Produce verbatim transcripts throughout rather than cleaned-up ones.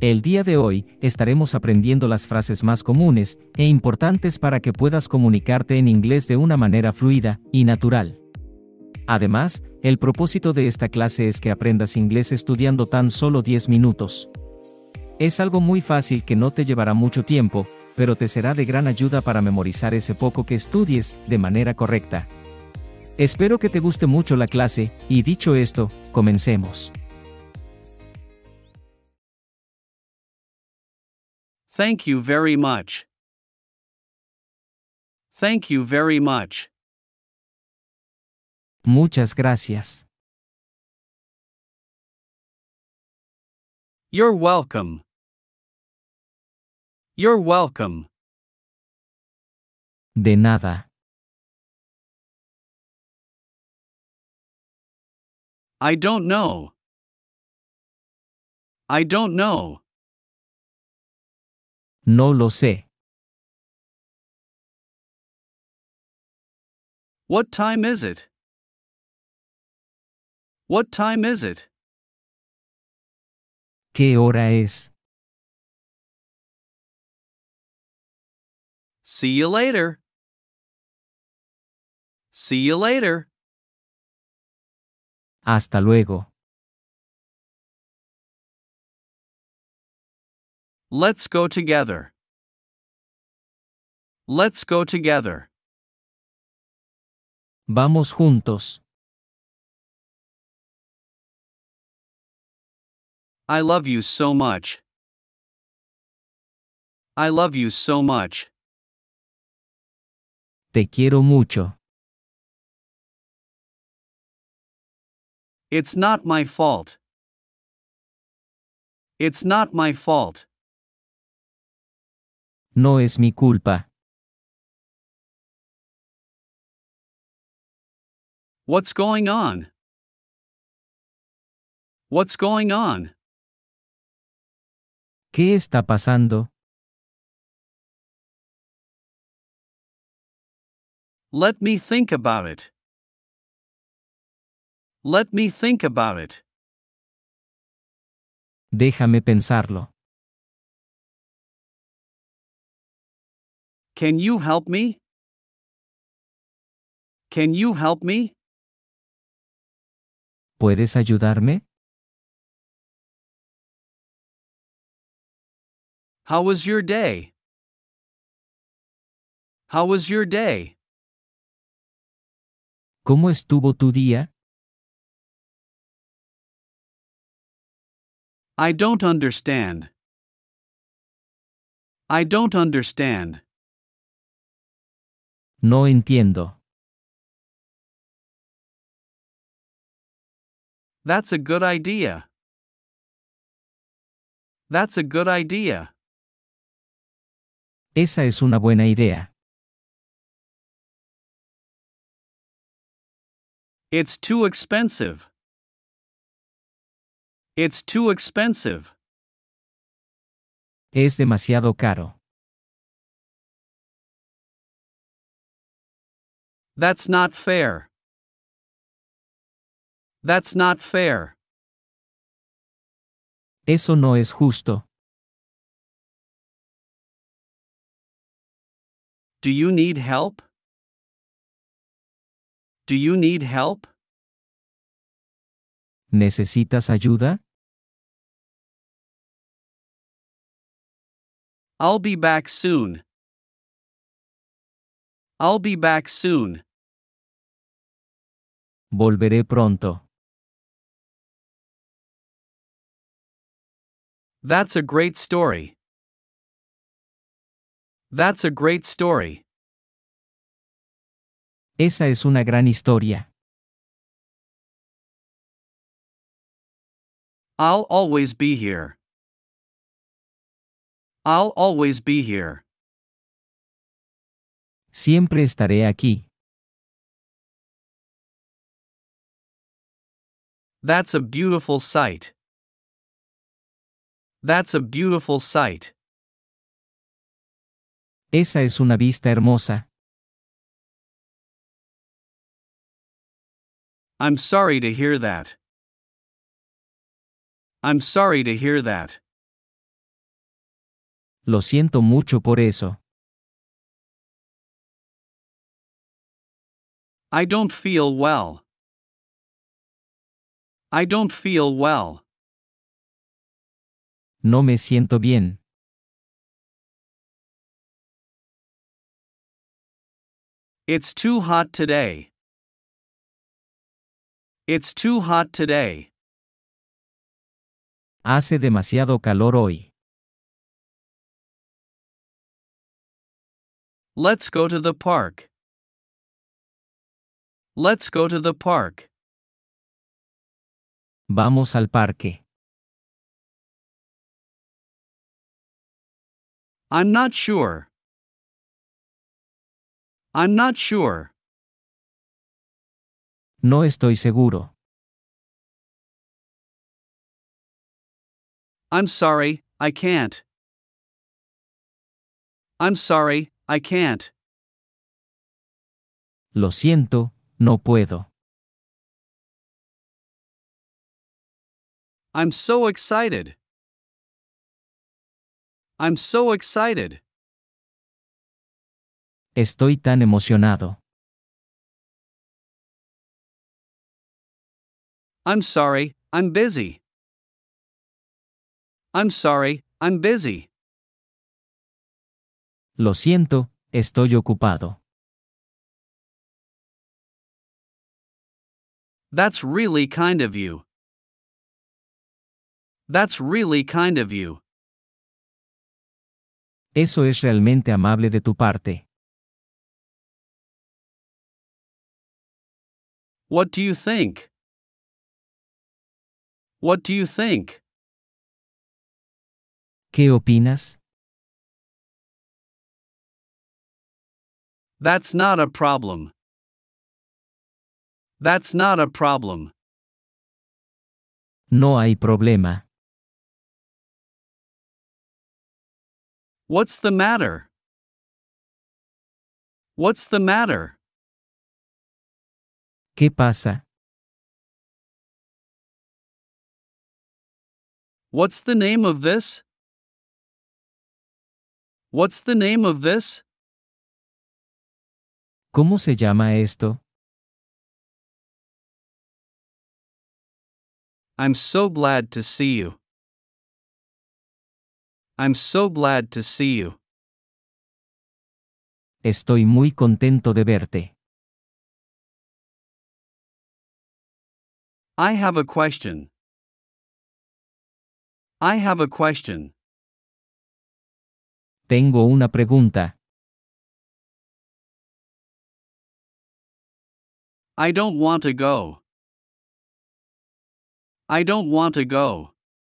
El día de hoy, estaremos aprendiendo las frases más comunes e importantes para que puedas comunicarte en inglés de una manera fluida y natural. Además, el propósito de esta clase es que aprendas inglés estudiando tan solo diez minutos. Es algo muy fácil que no te llevará mucho tiempo, pero te será de gran ayuda para memorizar ese poco que estudies de manera correcta. Espero que te guste mucho la clase, y dicho esto, comencemos. Thank you very much. Thank you very much. Muchas gracias. You're welcome. You're welcome. De nada. I don't know. I don't know. No lo sé. What time is it? What time is it? ¿Qué hora es? See you later. See you later. Hasta luego. Let's go together. Let's go together. Vamos juntos. I love you so much. I love you so much. Te quiero mucho. It's not my fault. It's not my fault. No es mi culpa. What's going on? What's going on? ¿Qué está pasando? Let me think about it. Let me think about it. Déjame pensarlo. Can you help me? Can you help me? ¿Puedes ayudarme? How was your day? How was your day? ¿Cómo estuvo tu día? I don't understand. I don't understand. No entiendo. That's a good idea. That's a good idea. Esa es una buena idea. It's too expensive. It's too expensive. Es demasiado caro. That's not fair. That's not fair. Eso no es justo. Do you need help? Do you need help? ¿Necesitas ayuda? I'll be back soon. I'll be back soon. Volveré pronto. That's a great story. That's a great story. Esa es una gran historia. I'll always be here. I'll always be here. Siempre estaré aquí. That's a beautiful sight. That's a beautiful sight. Esa es una vista hermosa. I'm sorry to hear that. I'm sorry to hear that. Lo siento mucho por eso. I don't feel well. I don't feel well. No me siento bien. It's too hot today. It's too hot today. Hace demasiado calor hoy. Let's go to the park. Let's go to the park. Vamos al parque. I'm not sure. I'm not sure. No estoy seguro. I'm sorry, I can't. I'm sorry, I can't. Lo siento, no puedo. I'm so excited. I'm so excited. Estoy tan emocionado. I'm sorry, I'm busy. I'm sorry, I'm busy. Lo siento, estoy ocupado. That's really kind of you. That's really kind of you. Eso es realmente amable de tu parte. What do you think? What do you think? ¿Qué opinas? That's not a problem. That's not a problem. No hay problema. What's the matter? What's the matter? ¿Qué pasa? What's the name of this? What's the name of this? ¿Cómo se llama esto? I'm so glad to see you. I'm so glad to see you. Estoy muy contento de verte. I have a question. I have a question. Tengo una pregunta. I don't want to go. I don't want to go.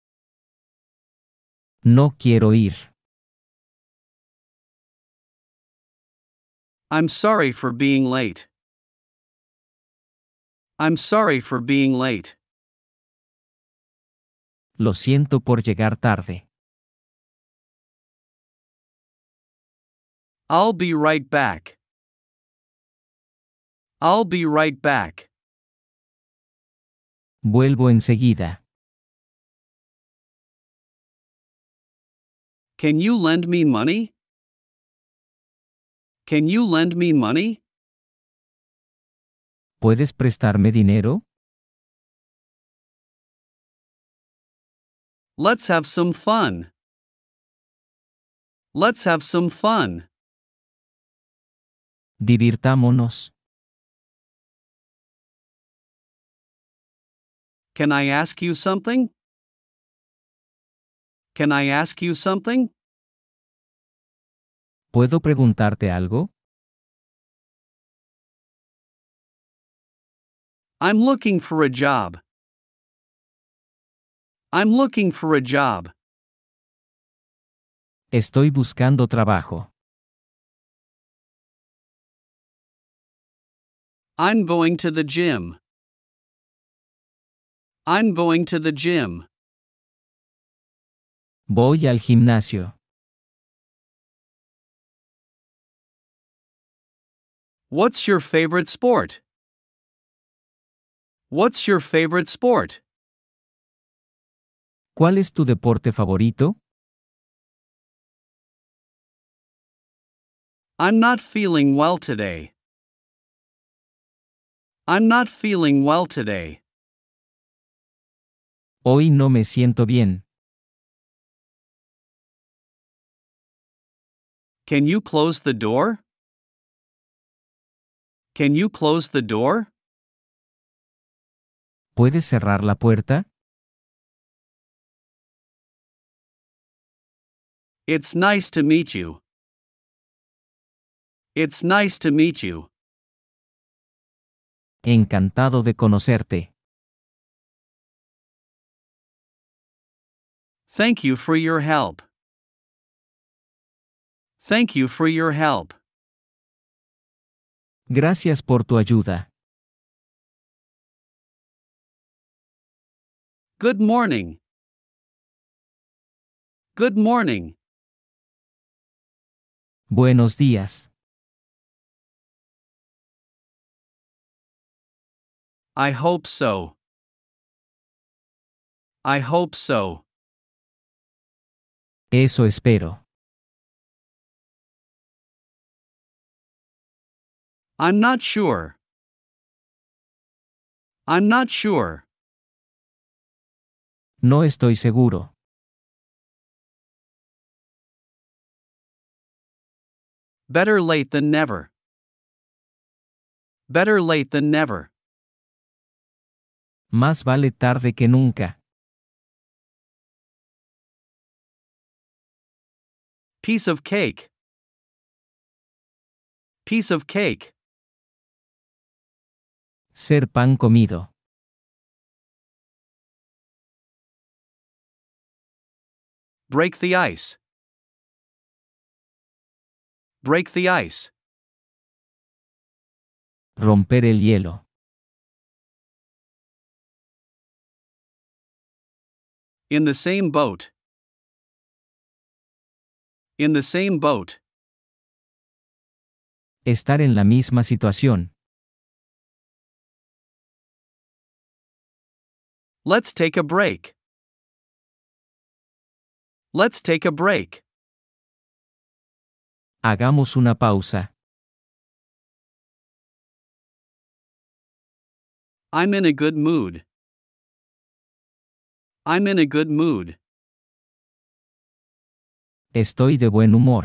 No quiero ir. I'm sorry for being late. I'm sorry for being late. Lo siento por llegar tarde. I'll be right back. I'll be right back. Vuelvo enseguida. Can you lend me money? Can you lend me money? ¿Puedes prestarme dinero? Let's have some fun. Let's have some fun. Divirtámonos. Can I ask you something? Can I ask you something? ¿Puedo preguntarte algo? I'm looking for a job. I'm looking for a job. Estoy buscando trabajo. I'm going to the gym. I'm going to the gym. Voy al gimnasio. What's your favorite sport? What's your favorite sport? ¿Cuál es tu deporte favorito? I'm not feeling well today. I'm not feeling well today. Hoy no me siento bien. Can you close the door? Can you close the door? ¿Puedes cerrar la puerta? It's nice to meet you. It's nice to meet you. Encantado de conocerte. Thank you for your help. Thank you for your help. Gracias por tu ayuda. Good morning. Good morning. Buenos días. I hope so. I hope so. Eso espero. I'm not sure. I'm not sure. No estoy seguro. Better late than never. Better late than never. Más vale tarde que nunca. Piece of cake. Piece of cake. Ser pan comido. Break the ice. Break the ice. Romper el hielo. In the same boat. In the same boat. Estar en la misma situación. Let's take a break. Let's take a break. Hagamos una pausa. I'm in a good mood. I'm in a good mood. Estoy de buen humor.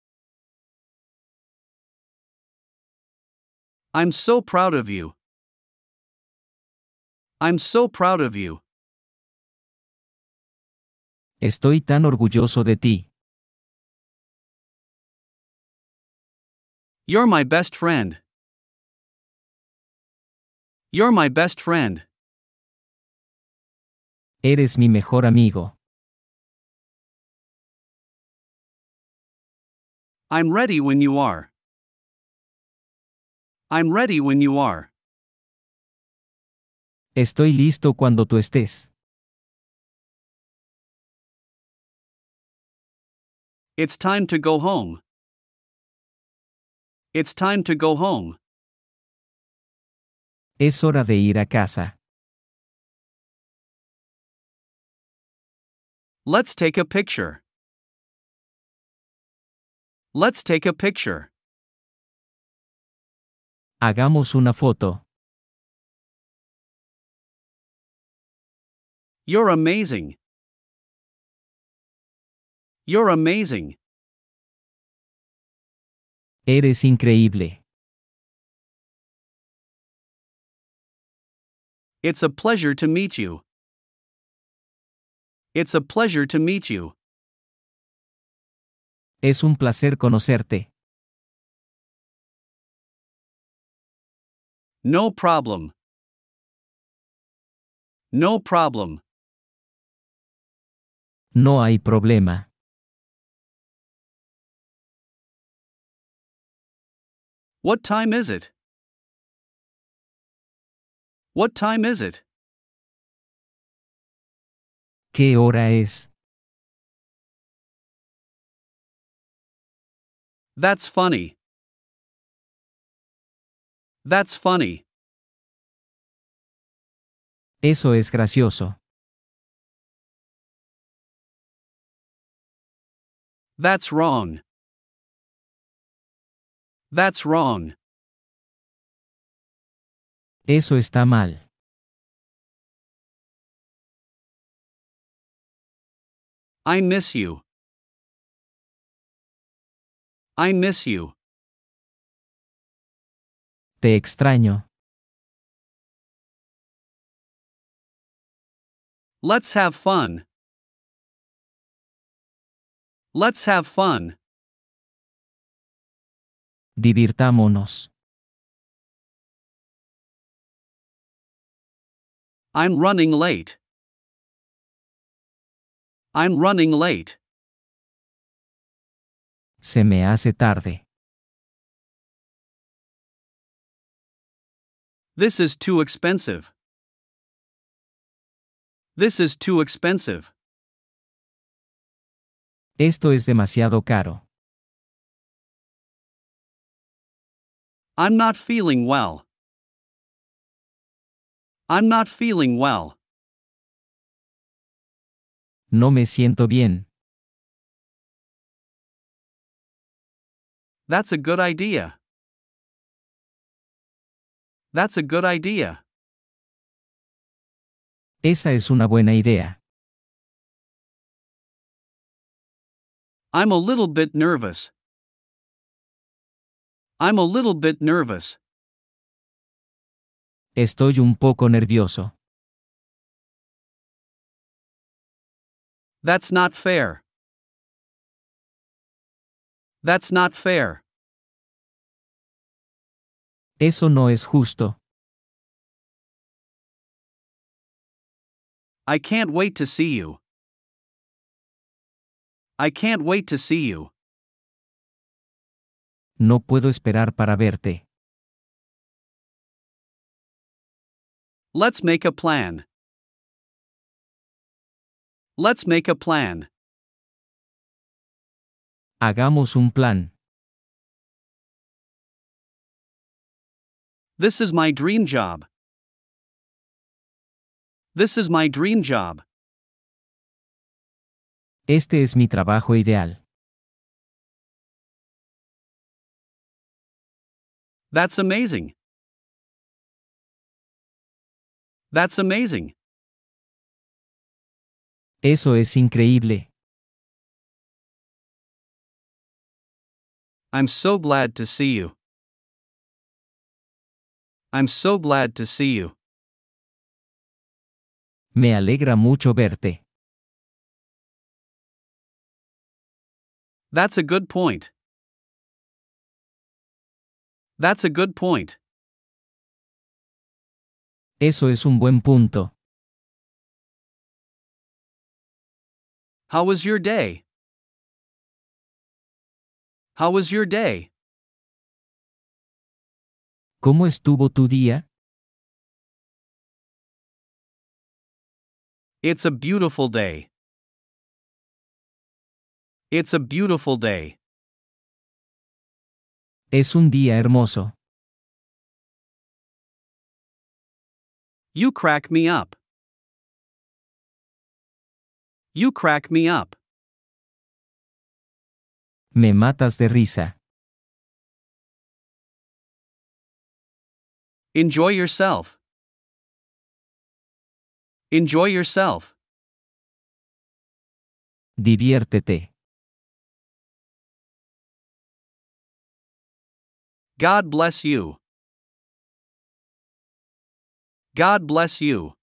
I'm so proud of you. I'm so proud of you. Estoy tan orgulloso de ti. You're my best friend. You're my best friend. Eres mi mejor amigo. I'm ready when you are. I'm ready when you are. Estoy listo cuando tú estés. It's time to go home. It's time to go home. Es hora de ir a casa. Let's take a picture. Let's take a picture. Hagamos una foto. You're amazing. You're amazing. Eres increíble. It's a pleasure to meet you. It's a pleasure to meet you. Es un placer conocerte. No problem. No problem. No hay problema. What time is it? What time is it? ¿Qué hora es? That's funny. That's funny. Eso es gracioso. That's wrong. That's wrong. Eso está mal. I miss you. I miss you. Te extraño. Let's have fun. Let's have fun. Divirtámonos. I'm running late. I'm running late. Se me hace tarde. This is too expensive. This is too expensive. Esto es demasiado caro. I'm not feeling well. I'm not feeling well. No me siento bien. That's a good idea. That's a good idea. Esa es una buena idea. I'm a little bit nervous. I'm a little bit nervous. Estoy un poco nervioso. That's not fair. That's not fair. Eso no es justo. I can't wait to see you. I can't wait to see you. No puedo esperar para verte. Let's make a plan. Let's make a plan. Hagamos un plan. This is my dream job. This is my dream job. Este es mi trabajo ideal. That's amazing. That's amazing. Eso es increíble. I'm so glad to see you. I'm so glad to see you. Me alegra mucho verte. That's a good point. That's a good point. Eso es un buen punto. How was your day? How was your day? ¿Cómo estuvo tu día? It's a beautiful day. It's a beautiful day. Es un día hermoso. You crack me up. You crack me up. Me matas de risa. Enjoy yourself. Enjoy yourself. Diviértete. God bless you. God bless you.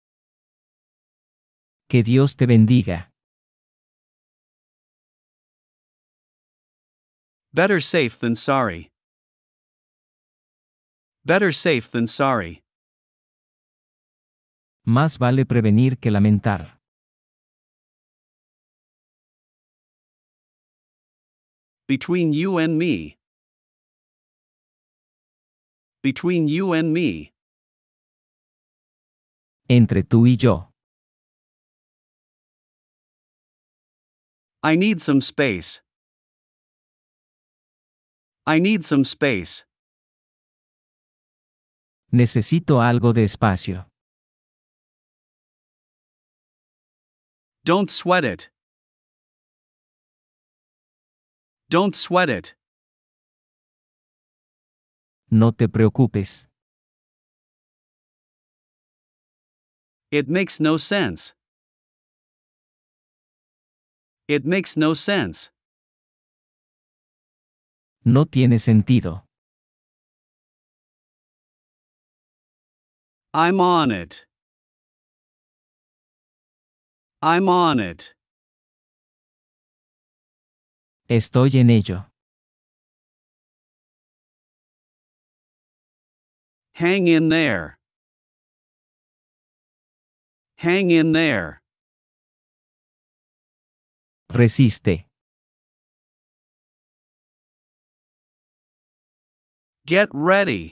Que Dios te bendiga. Better safe than sorry. Better safe than sorry. Más vale prevenir que lamentar. Between you and me. Between you and me. Entre tú y yo. I need some space. I need some space. Necesito algo de espacio. Don't sweat it. Don't sweat it. No te preocupes. It makes no sense. It makes no sense. No tiene sentido. I'm on it. I'm on it. Estoy en ello. Hang in there. Hang in there. Resiste. Get ready.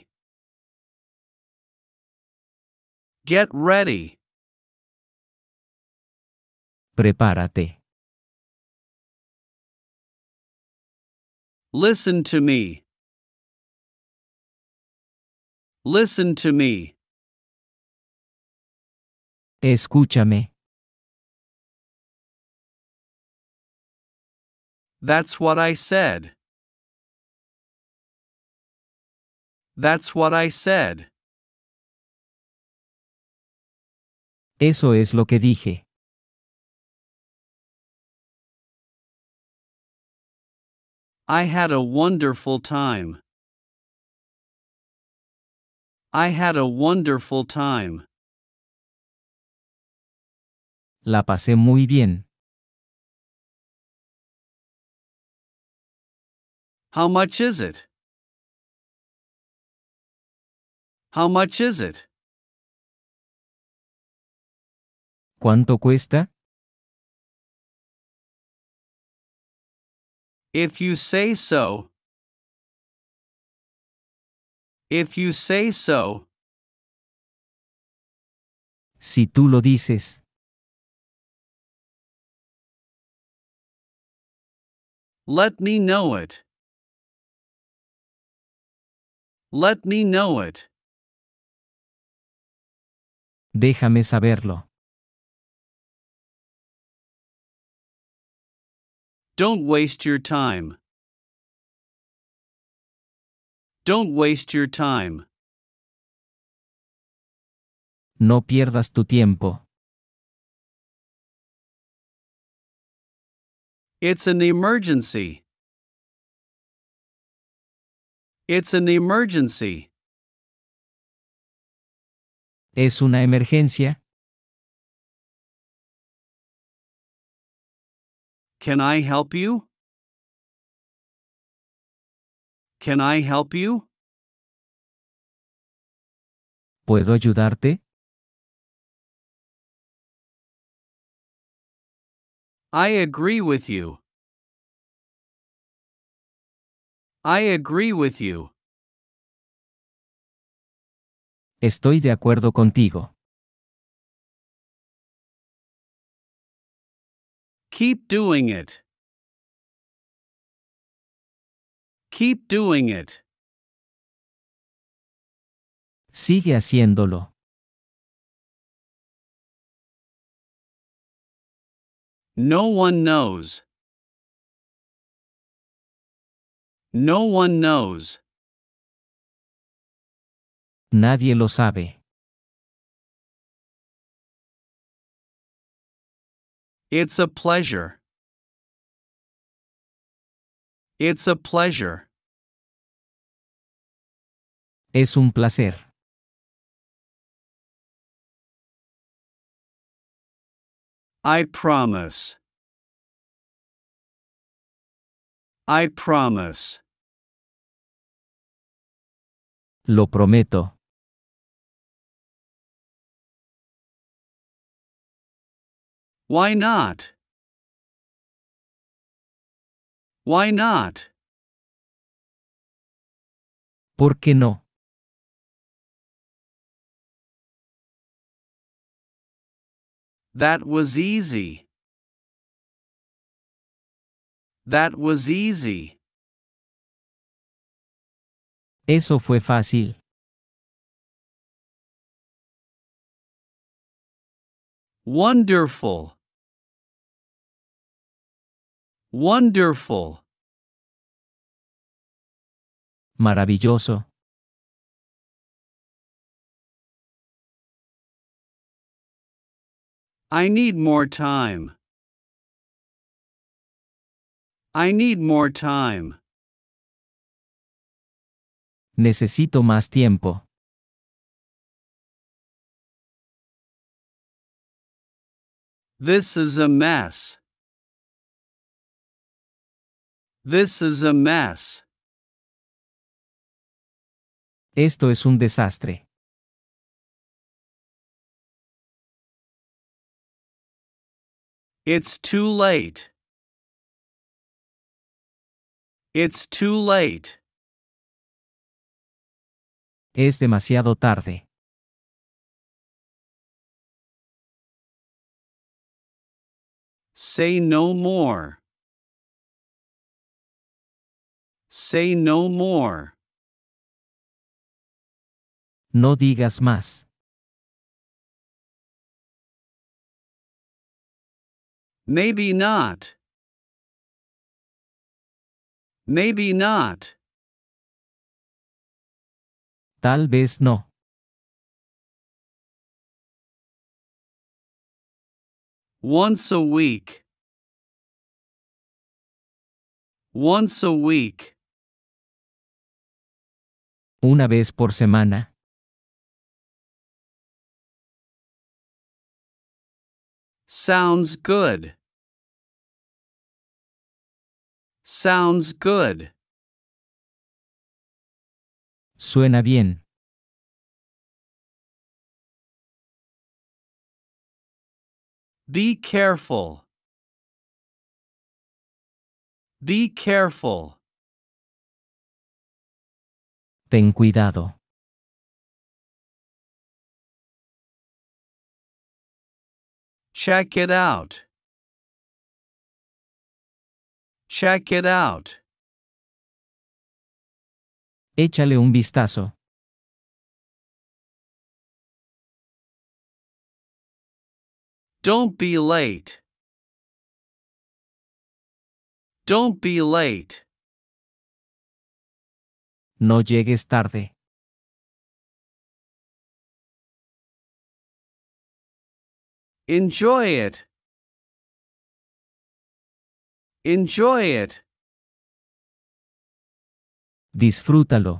Get ready. Prepárate. Listen to me. Listen to me. Escúchame. That's what I said. That's what I said. Eso es lo que dije. I had a wonderful time. I had a wonderful time. La pasé muy bien. How much is it? How much is it? ¿Cuánto cuesta? If you say so. If you say so. Si tú lo dices. Let me know it. Let me know it. Déjame saberlo. Don't waste your time. Don't waste your time. No pierdas tu tiempo. It's an emergency. It's an emergency. ¿Es una emergencia? Can I help you? Can I help you? ¿Puedo ayudarte? I agree with you. I agree with you. Estoy de acuerdo contigo. Keep doing it. Keep doing it. Sigue haciéndolo. No one knows. No one knows. Nadie lo sabe. It's a pleasure. It's a pleasure. Es un placer. I promise. I promise. Lo prometo. Why not? Why not? ¿Por qué no? That was easy. That was easy. Eso fue fácil. Wonderful. Wonderful. Maravilloso. I need more time. I need more time. Necesito más tiempo. This is a mess. This is a mess. Esto es un desastre. It's too late. It's too late. Es demasiado tarde. Say no more. Say no more. No digas más. Maybe not. Maybe not. Tal vez no. Once a week. Once a week. Una vez por semana. Sounds good. Sounds good. Suena bien. Be careful. Be careful. Ten cuidado. Check it out. Check it out. Échale un vistazo. Don't be late. Don't be late. No llegues tarde. Enjoy it. Enjoy it. Disfrútalo.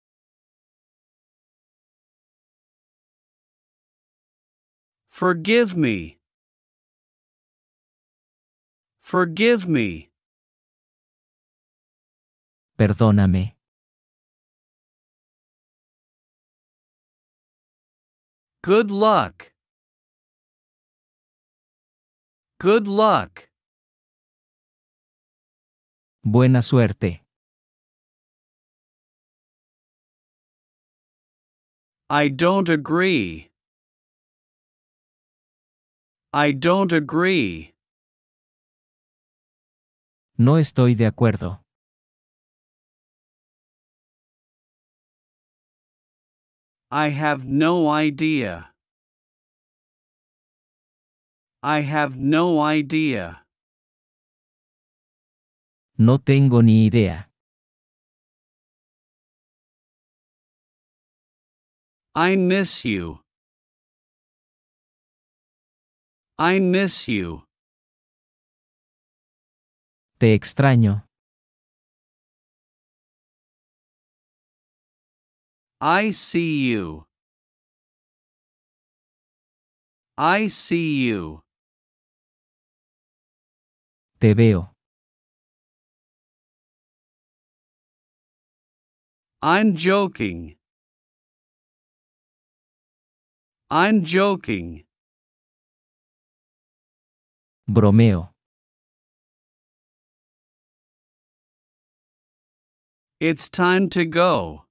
Forgive me. Forgive me. Perdóname. Good luck. Good luck. Buena suerte. I don't agree. I don't agree. No estoy de acuerdo. I have no idea. I have no idea. No tengo ni idea. I miss you. I miss you. Te extraño. I see you. I see you. Te veo. I'm joking. I'm joking. Bromeo. It's time to go.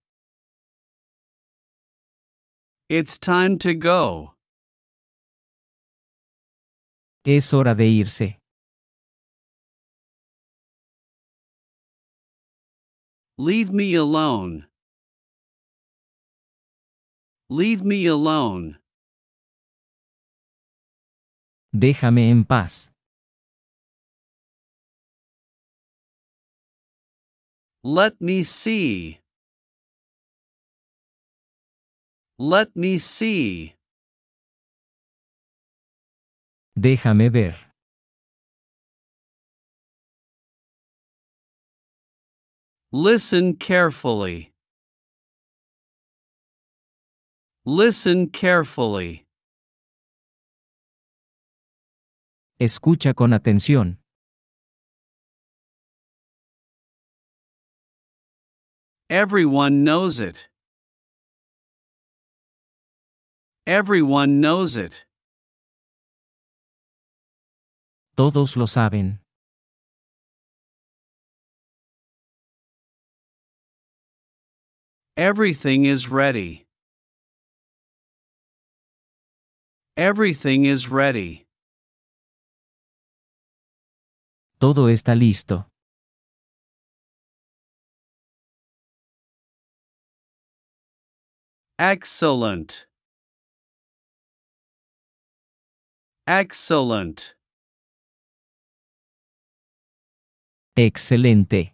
It's time to go. Es hora de irse. Leave me alone. Leave me alone. Déjame en paz. Let me see. Let me see. Déjame ver. Listen carefully. Listen carefully. Escucha con atención. Everyone knows it. Everyone knows it. Todos lo saben. Everything is ready. Everything is ready. Todo está listo. Excellent. Excellent. Excelente.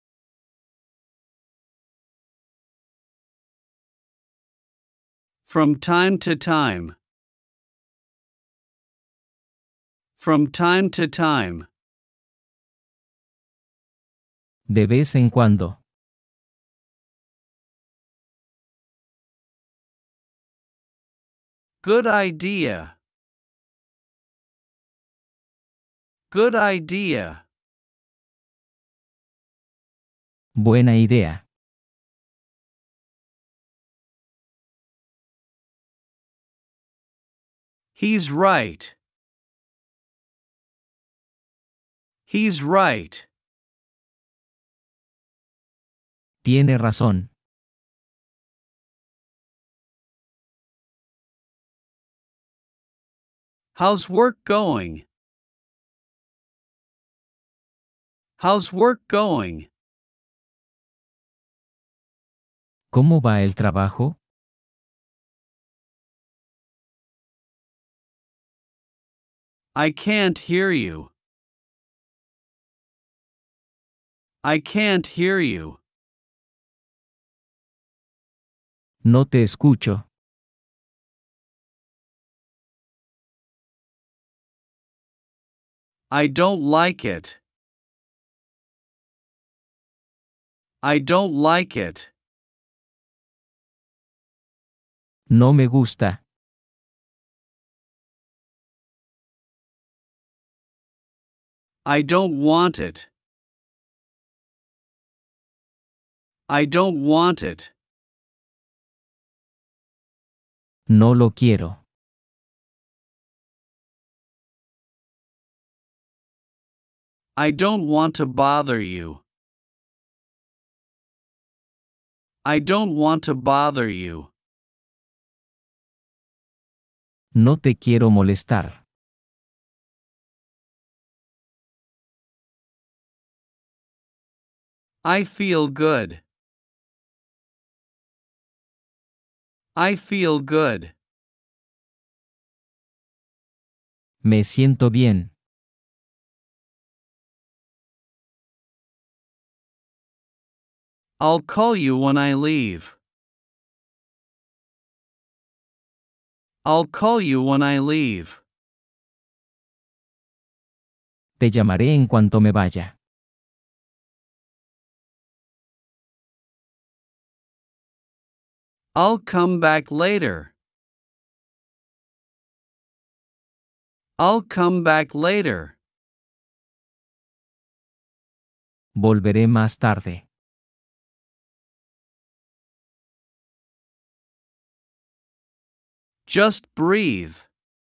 From time to time. From time to time. De vez en cuando. Good idea. Good idea. Buena idea. He's right. He's right. Tiene razón. How's work going? How's work going? ¿Cómo va el trabajo? I can't hear you. I can't hear you. No te escucho. I don't like it. I don't like it. No me gusta. I don't want it. I don't want it. No lo quiero. I don't want to bother you. I don't want to bother you. No te quiero molestar. I feel good. I feel good. Me siento bien. I'll call you when I leave. I'll call you when I leave. Te llamaré en cuanto me vaya. I'll come back later. I'll come back later. Volveré más tarde. Just breathe.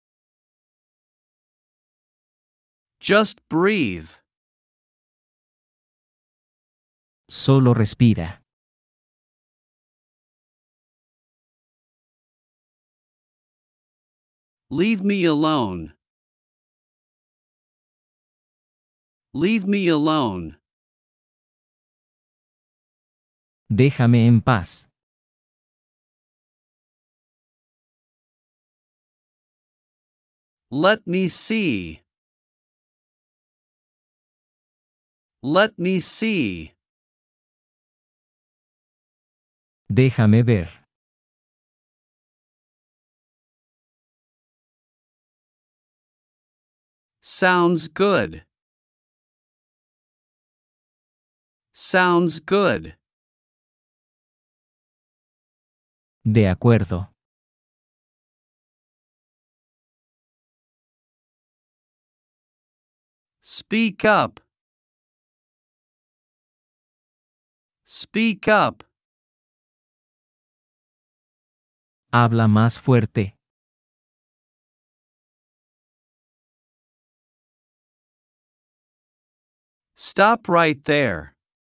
Just breathe. Solo respira. Leave me alone. Leave me alone. Déjame en paz. Let me see. Let me see. Déjame ver. Sounds good. Sounds good. De acuerdo. Speak up. Speak up. Habla más fuerte. Stop right there.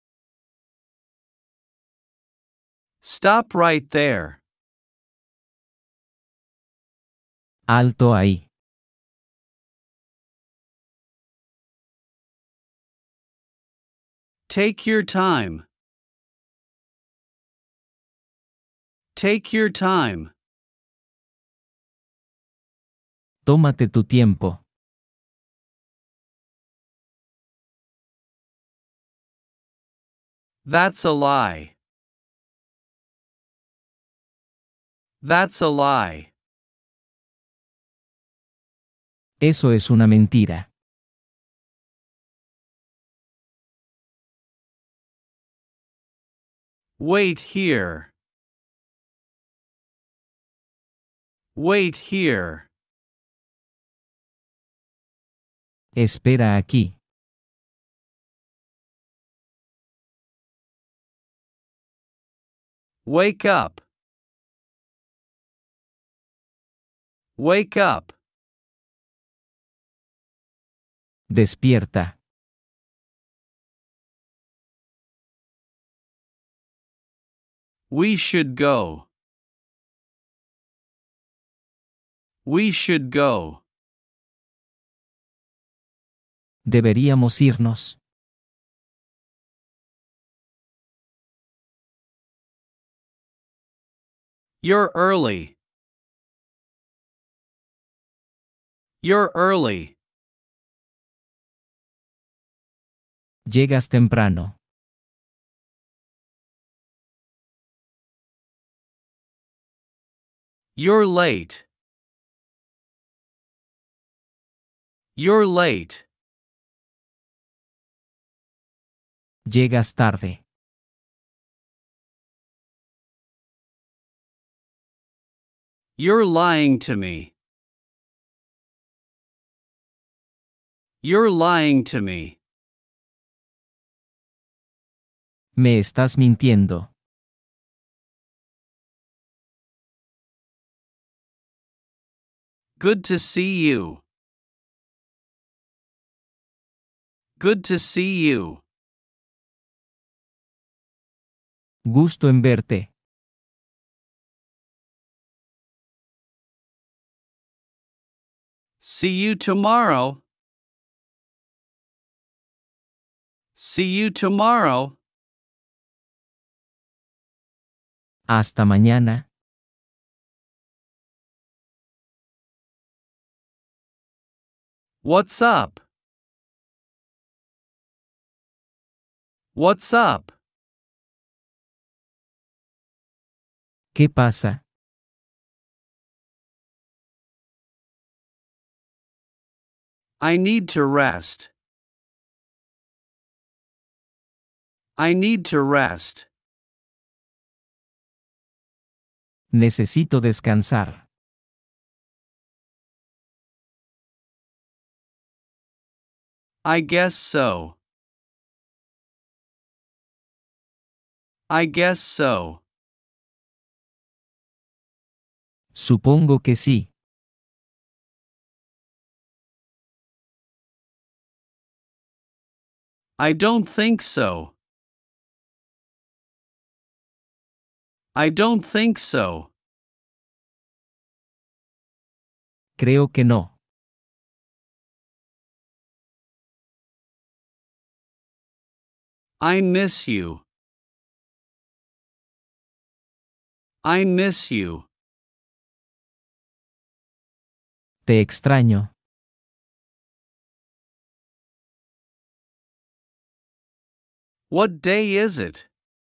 Stop right there. Alto ahí. Take your time. Take your time. Tómate tu tiempo. That's a lie. That's a lie. Eso es una mentira. Wait here. Wait here. Espera aquí. Wake up. Wake up. Despierta. We should go. We should go. Deberíamos irnos. You're early. You're early. Llegas temprano. You're late. You're late. Llegas tarde. You're lying to me. You're lying to me. Me estás mintiendo. Good to see you. Good to see you. Gusto en verte. See you tomorrow. See you tomorrow. Hasta mañana. What's up? What's up? ¿Qué pasa? I need to rest. I need to rest. Necesito descansar. I guess so. I guess so. Supongo que sí. I don't think so. I don't think so. Creo que no. I miss you. I miss you. Te extraño. What day is it?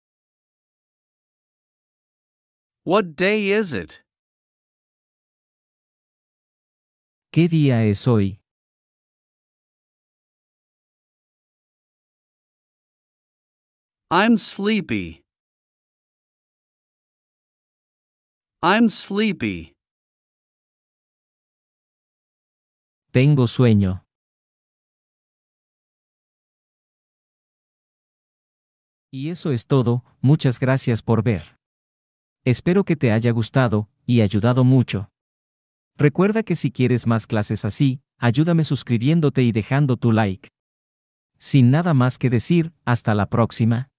What day is it? ¿Qué día es hoy? I'm sleepy. I'm sleepy. Tengo sueño. Y eso es todo, muchas gracias por ver. Espero que te haya gustado, y ayudado mucho. Recuerda que si quieres más clases así, ayúdame suscribiéndote y dejando tu like. Sin nada más que decir, hasta la próxima.